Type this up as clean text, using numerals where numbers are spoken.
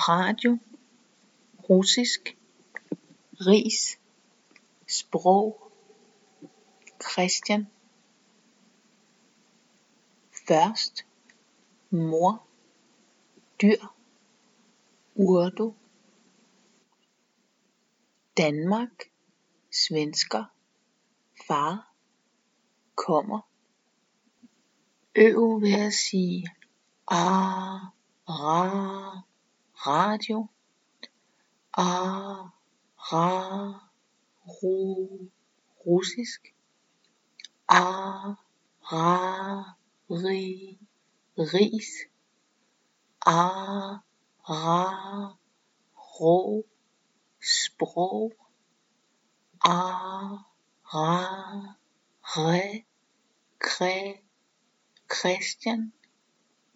radio, russisk, ris, sprog, Christian, først, mor, dyr, urdu, Danmark, svensker, far, kommer. Øv ved at sige radio, russisk, ris, sprog, Christian,